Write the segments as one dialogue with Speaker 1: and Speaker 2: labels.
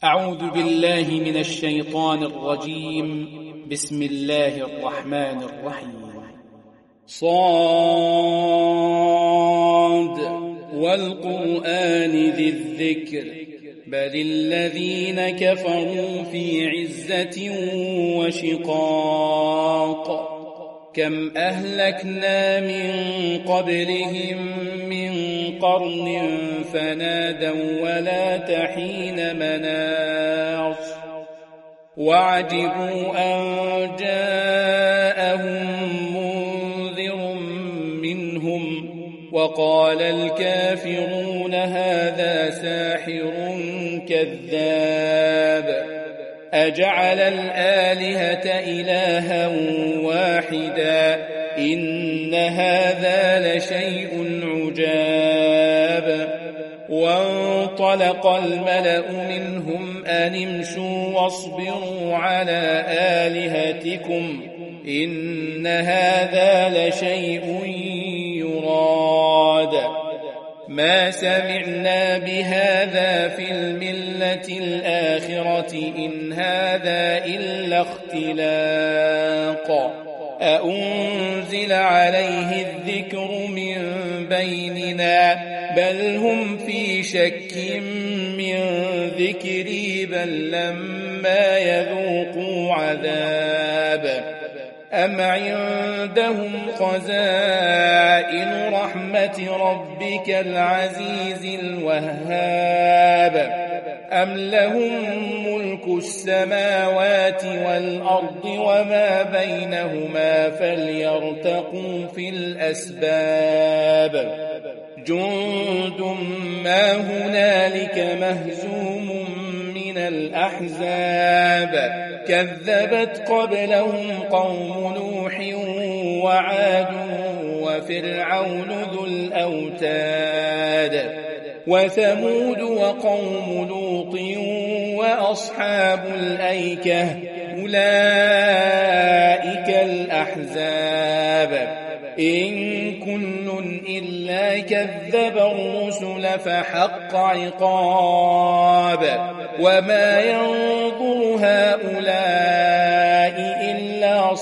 Speaker 1: أعوذ بالله من الشيطان الرجيم. بسم الله الرحمن الرحيم. صاد والقرآن ذي الذكر بل الذين كفروا في عزة وشقاق كم أهلكنا من قبلهم من قرن فنادوا ولا تحين مناص وعجبوا أن جاءهم منذر منهم وقال الكافرون هذا ساحر كذاب أجعل الآلهة إلها واحدا إن هذا لشيء عجاب وانطلق الملأ منهم أن امشوا واصبروا على آلهتكم إن هذا لشيء يراد ما سمعنا بهذا في الملة الآخرة إن هذا إلا اختلاق أأنزل عليه الذكر من بيننا بل هم في شك من ذكري بل لما يذوقوا عذاب أم عندهم خزائن رحمة ربك العزيز الوهاب أم لهم ملك السماوات والأرض وما بينهما فليرتقوا في الأسباب جند ما هنالك مهزوم من الأحزاب كذبت قبلهم قوم نوح وعاد وفرعون ذو الأوتاد وثمود وقوم لوط وأصحاب الأيكة أولئك الأحزاب إن كل إلا كذب الرسل فحق عقاب وما ينظر هؤلاء إلا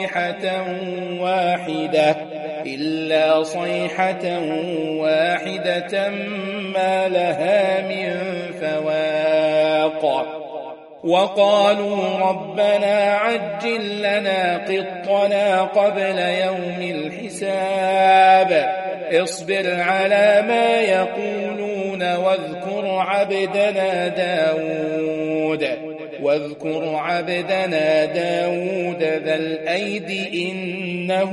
Speaker 1: صيحة واحدة ما لها من فواق وقالوا ربنا عجل لنا قطنا قبل يوم الحساب اصبر على ما يقولون واذكر عبدنا داود ذا الأيد إنه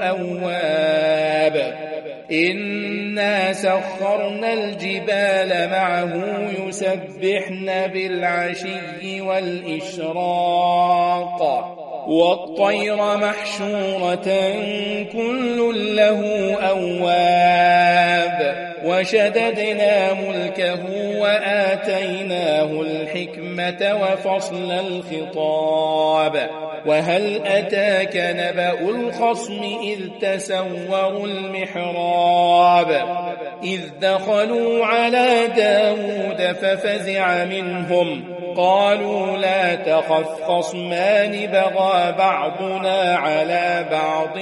Speaker 1: أواب إنا سخرنا الجبال معه يسبحن بالعشي والإشراق والطير محشورة كل له أواب وشددنا ملكه وآتيناه الحكمة وفصل الخطاب وهل أتاك نبأ الخصم إذ تسوروا المحراب إذ دخلوا على داود ففزع منهم قالوا لا تخف خصمان بغى بعضنا على بعض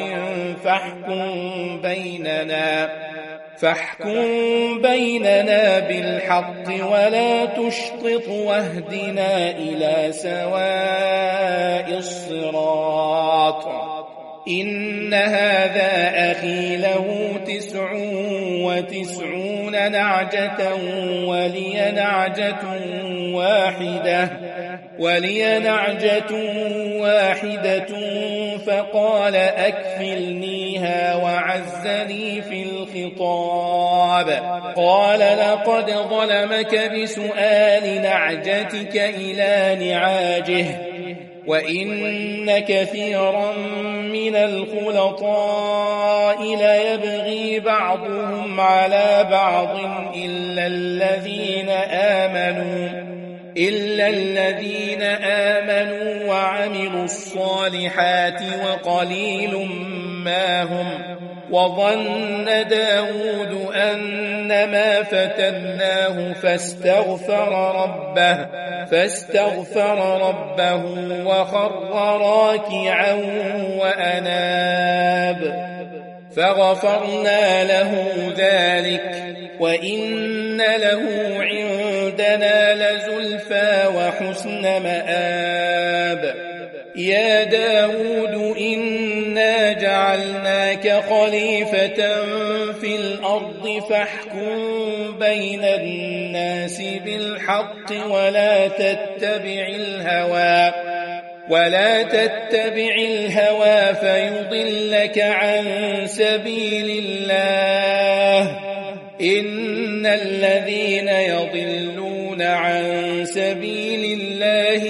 Speaker 1: فاحكم بيننا بالحق ولا تشطط واهدنا إلى سواء الصراط إن هذا أخي له 99 نعجة ولي نعجة واحدة فقال أكفلنيها وعزني في الخطاب قال لقد ظلمك بسؤال نعجتك إلى نعاجه وإن كثيرا من الخلطاء ليبغي بعضهم على بعض إلا الذين آمنوا وعملوا الصالحات وقليل ما هم وظن داود أنما فتناه فاستغفر ربه وخر راكعا وأناب فغفرنا له ذلك وإن له عندنا لزلفى وحسن مآب. يا داود إنا جعلناك خليفة في الأرض فاحكم بين الناس بالحق ولا تتبع الهوى فيضلك عن سبيل الله إن الذين يضلون عن سبيل الله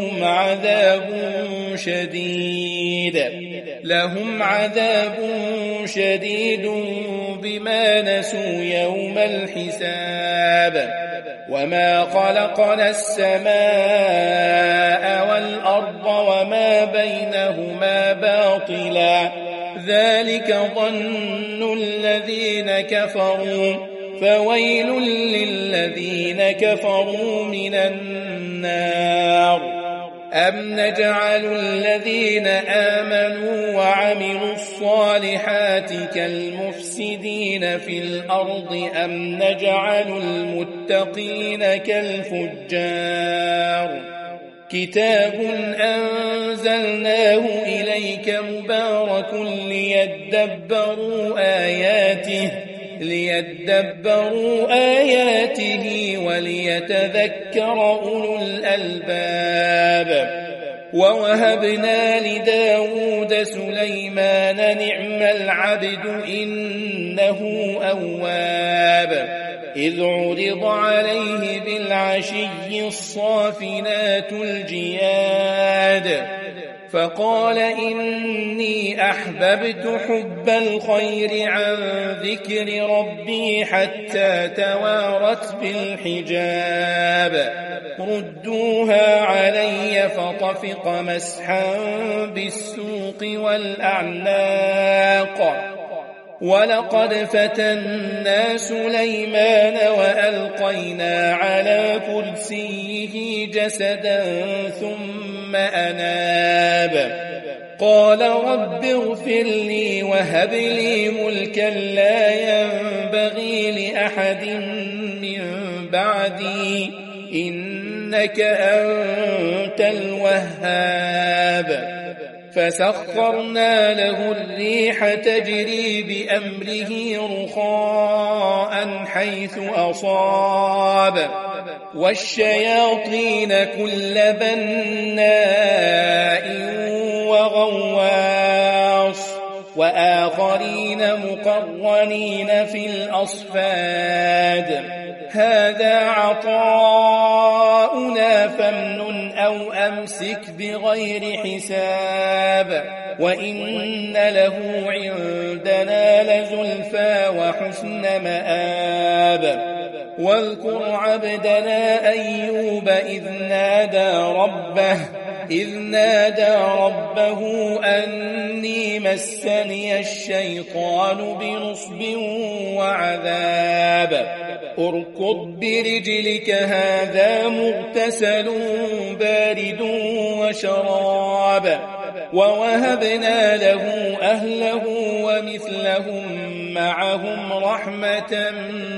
Speaker 1: لهم عذاب شديد بما نسوا يوم الحساب. وما خلقنا السماء والأرض وما بينهما باطلا ذلك ظن الذين كفروا فويل للذين كفروا من النار. أم نجعل الذين آمنوا وعملوا الصالحات كالمفسدين في الأرض أم نجعل المتقين كالفجار. كتاب أنزلناه إليك مبارك ليدبروا آياته وليتذكر أولو الألباب. ووهبنا لداود سليمان نعم العبد إنه أواب. إذ عرض عليه بالعشي الصافنات الجياد فقال إني أحببت حب الخير عن ذكر ربي حتى توارت بالحجاب. ردوها علي فطفق مسحا بالسوق والأعناق. ولقد فتنا سليمان وألقينا على كرسيه جسدا ثم أناب. قال رب اغفر لي وهب لي ملكا لا ينبغي لأحد من بعدي إنك أنت الوهاب. فسخرنا له الريح تجري بأمره رخاء حيث أصاب والشياطين كل بناء وغواص وآخرين مقرنين في الأصفاد. هذا عطاؤنا فامنن أو أمسك بغير حساب وإن له عندنا لزلفى وحسن مآب. واذكر عبدنا أيوب إذ نادى ربه أني مسني الشيطان بنصب وعذاب. اركض برجلك هذا مغتسل بارد وشراب. ووهبنا له أهله ومثلهم معهم رحمة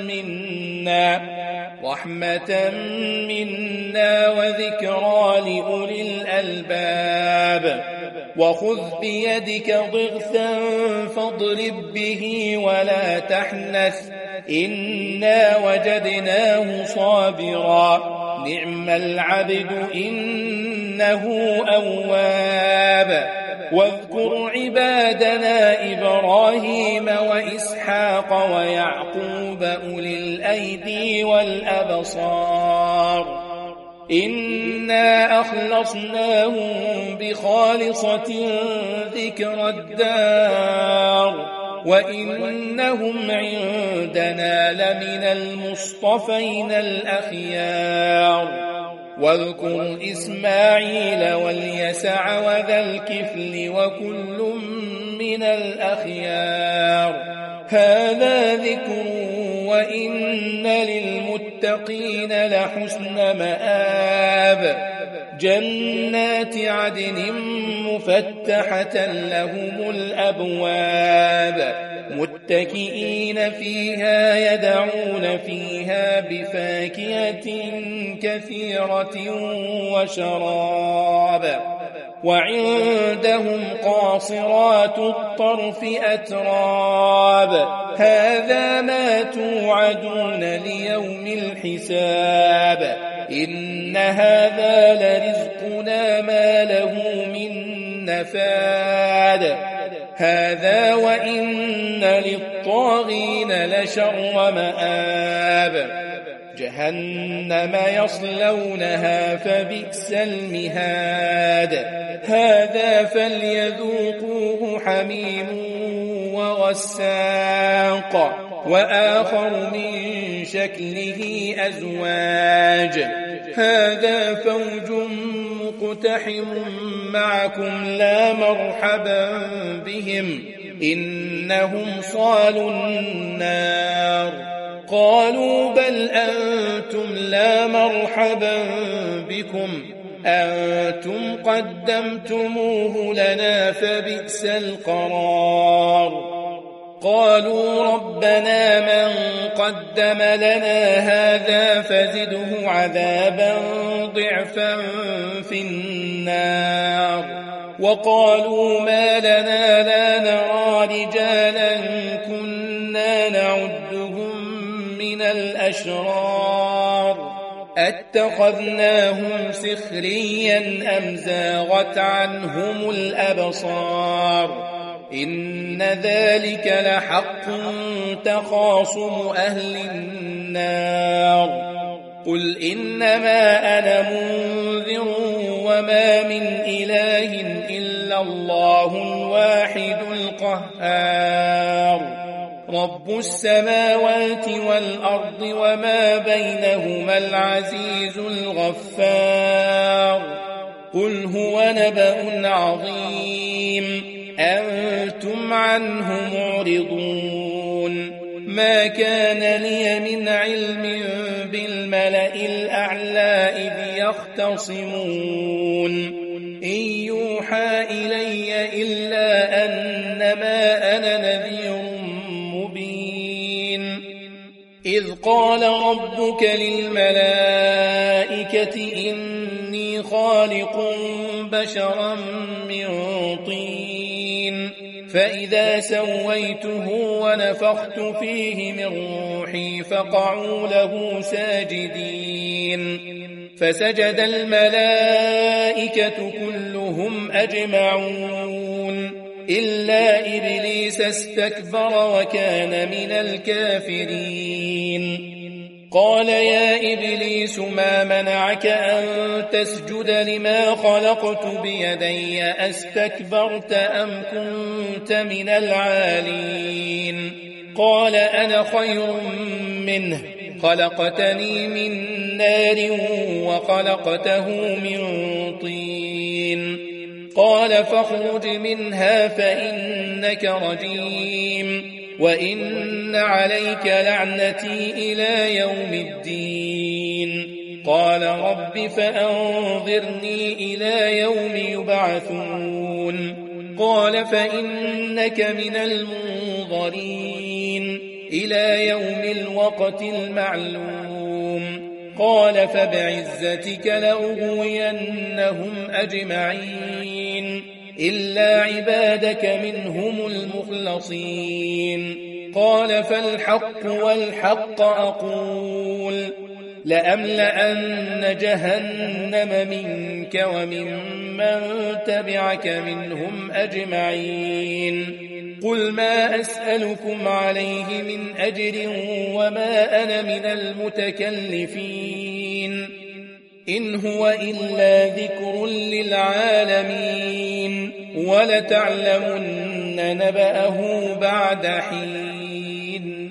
Speaker 1: منا وذكرى لأولي الألباب. وخذ بيدك ضغثا فاضرب به ولا تحنث إنا وجدناه صابرا نعم العبد إنه أواب. واذكر عبادنا إبراهيم وإسحاق ويعقوب أولي الأيدي والأبصار إنا أخلصناهم بخالصة ذكر الدار وإنهم عندنا لمن المصطفين الأخيار. واذكر إسماعيل واليسع وذا الكفل وكل من الأخيار. هذا ذكر وإن للمتقين لحسن مآب. جنات عدن مفتحة لهم الأبواب متكئين فيها يدعون فيها بفاكهة كثيرة وشراب. وعندهم قاصرات الطرف أتراب. هذا ما توعدون ليوم الحساب. إن هذا لرزقنا ما له من نفاد. هذا وإن للطاغين لشر مآب. جهنم يصلونها فبئس المهاد. هذا فليذوقوه حميم وغساق وآخر من شكله أزواج. هذا فوج مقتحم معكم لا مرحبا بهم إنهم صالوا النار. قالوا بل أنتم لا مرحبا بكم أنتم قدمتموه لنا فبئس القرار. قالوا ربنا من قدم لنا هذا فزده عذابا ضعفا في النار. وقالوا ما لنا لا نرى رجالا كنا نعدهم من الأشرار أتخذناهم سخريا أم زاغت عنهم الأبصار. إن ذلك لحق تخاصم أهل النار. قل إنما أنا منذر وما من إله إلا الله الواحد القهار. رب السماوات والأرض وما بينهما العزيز الغفار. قل هو نبأ عظيم أنتم عنه معرضون. ما كان لي من علم بالملأ الأعلى إذ يختصمون إن يوحى إلي إلا أنما أنا نذير مبين. إذ قال ربك للملائكة إني خالق بشرا من طين فإذا سويته ونفخت فيه من روحي فقعوا له ساجدين. فسجد الملائكة كلهم أجمعون إلا إبليس استكبر وكان من الكافرين. قال يا إبليس ما منعك أن تسجد لما خلقت بيدي أستكبرت أم كنت من العالين. قال أنا خير منه خلقتني من نار وخلقته من طين. قال فاخرج منها فإنك رجيم وإن عليك لعنتي إلى يوم الدين. قال رب فأنظرني إلى يوم يبعثون. قال فإنك من المنظرين إلى يوم الوقت المعلوم. قال فبعزتك لأغوينهم أجمعين إلا عبادك منهم المخلصين. قال فالحق والحق أقول لأملأن جهنم منك وممن تبعك منهم أجمعين. قل ما أسألكم عليه من أجر وما أنا من المتكلفين إن هو إلا ذكر للعالمين ولتعلمن نبأه بعد حين.